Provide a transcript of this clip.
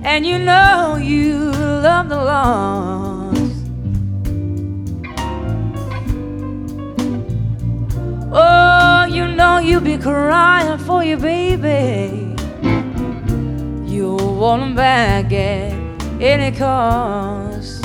and you know you love the lost. Oh, you know you be crying for your baby. You want him back at any cost.